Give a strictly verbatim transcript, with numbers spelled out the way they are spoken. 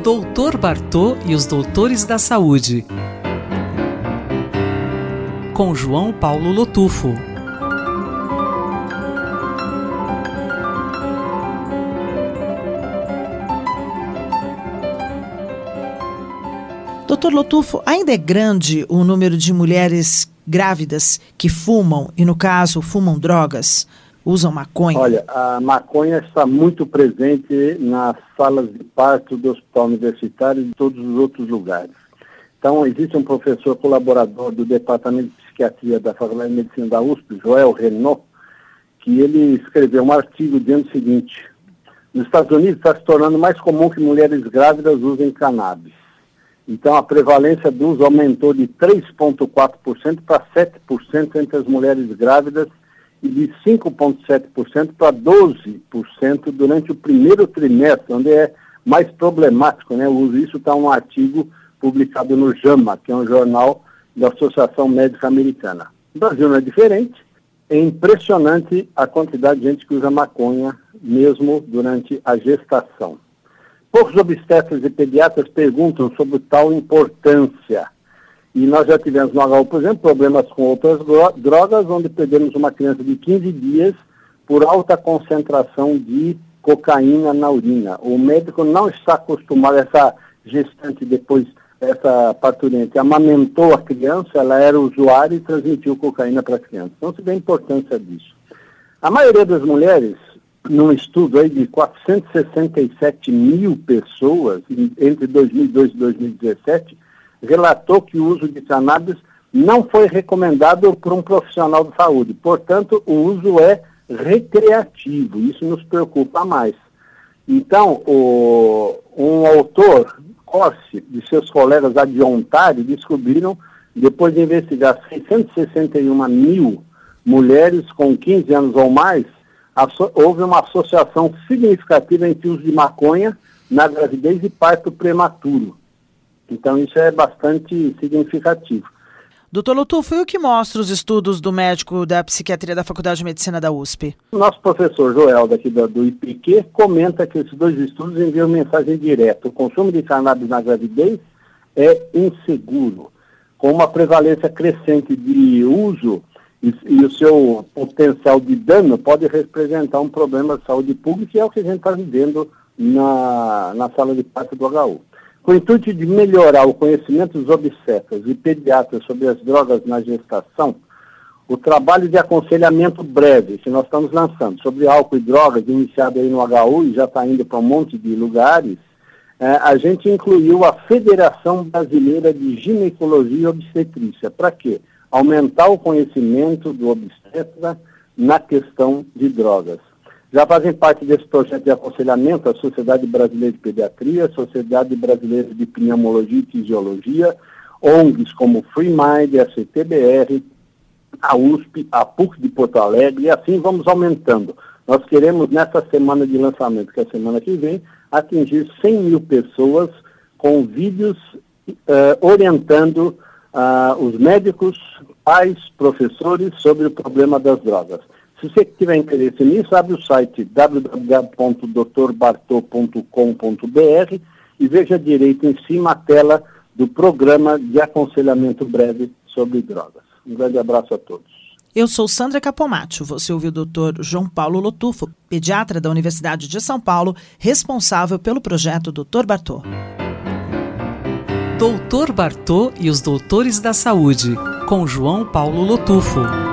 doutor Bartô e os Doutores da Saúde, com João Paulo Lotufo. doutor Lotufo, ainda é grande o número de mulheres grávidas que fumam, e no caso fumam drogas, usam maconha? Olha, a maconha está muito presente nas salas de parto do hospital universitário e de todos os outros lugares. Então, existe um professor colaborador do Departamento de Psiquiatria da Faculdade de Medicina da U S P, Joel Renaud, que ele escreveu um artigo dizendo o seguinte: nos Estados Unidos está se tornando mais comum que mulheres grávidas usem cannabis. Então, a prevalência do uso aumentou de três vírgula quatro por cento para sete por cento entre as mulheres grávidas e de cinco vírgula sete por cento para doze por cento durante o primeiro trimestre, onde é mais problemático, né, o uso. Isso está um artigo publicado no JAMA, que é um jornal da Associação Médica Americana. O Brasil não é diferente. É impressionante a quantidade de gente que usa maconha, mesmo durante a gestação. Poucos obstetras e pediatras perguntam sobre tal importância. E nós já tivemos no H U, por exemplo, problemas com outras drogas, onde perdemos uma criança de quinze dias por alta concentração de cocaína na urina. O médico não está acostumado, essa gestante depois, essa parturiente, amamentou a criança, ela era usuária e transmitiu cocaína para a criança. Então, se vê a importância disso. A maioria das mulheres, num estudo aí de quatrocentos e sessenta e sete mil pessoas, entre dois mil e dois e dois mil e dezessete, relatou que o uso de cannabis não foi recomendado por um profissional de saúde. Portanto, o uso é recreativo. Isso nos preocupa mais. Então, o, um autor, Corsi, de seus colegas lá de Ontário, descobriram, depois de investigar seiscentos e sessenta e uma mil mulheres com quinze anos ou mais, houve uma associação significativa entre o uso de maconha na gravidez e parto prematuro. Então, isso é bastante significativo. doutor Lotufo, e o que mostra os estudos do médico da psiquiatria da Faculdade de Medicina da U S P? O nosso professor Joel, daqui do, do I P Q, comenta que esses dois estudos enviam mensagem direta. O consumo de cannabis na gravidez é inseguro, com uma prevalência crescente de uso. E, e o seu potencial de dano pode representar um problema de saúde pública, e é o que a gente está vivendo na, na sala de parto do H U. Com o intuito de melhorar o conhecimento dos obstetras e pediatras sobre as drogas na gestação, o trabalho de aconselhamento breve que nós estamos lançando sobre álcool e drogas, iniciado aí no H U e já está indo para um monte de lugares, é, a gente incluiu a Federação Brasileira de Ginecologia e Obstetrícia. Para quê? Aumentar o conhecimento do obstetra na questão de drogas. Já fazem parte desse projeto de aconselhamento a Sociedade Brasileira de Pediatria, a Sociedade Brasileira de Pneumologia e Fisiologia, O N Gs como Free Mind, a C T B R, a U S P, a P U C de Porto Alegre, e assim vamos aumentando. Nós queremos, nessa semana de lançamento, que é a semana que vem, atingir cem mil pessoas com vídeos uh, orientando uh, os médicos, pais, professores sobre o problema das drogas. Se você tiver interesse nisso, abre o site w w w ponto doutor bartô ponto com ponto b r e veja direito em cima a tela do programa de aconselhamento breve sobre drogas. Um grande abraço a todos. Eu sou Sandra Capomatto. Você ouviu o doutor João Paulo Lotufo, pediatra da Universidade de São Paulo, responsável pelo projeto doutor Bartô. doutor Bartô e os Doutores da Saúde, com João Paulo Lotufo.